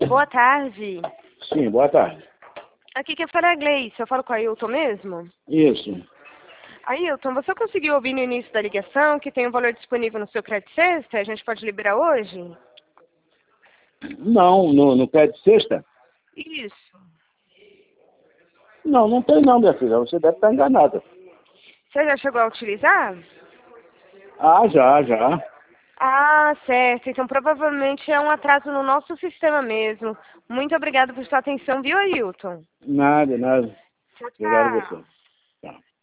Boa tarde. Sim, boa tarde. Aqui quem fala é a Gleice. Eu falo com a Ailton mesmo? Isso. Ailton, você conseguiu ouvir no início da ligação que tem um valor disponível no seu crédito sexta? A gente pode liberar hoje? Não, no pé de sexta? Isso. Não, não tem não, minha filha. Você deve estar enganada. Você já chegou a utilizar? Ah, já. Ah, certo. Então provavelmente é um atraso no nosso sistema mesmo. Muito obrigada por sua atenção, viu, Ailton? Nada. Tchau, Obrigado a tchau. você.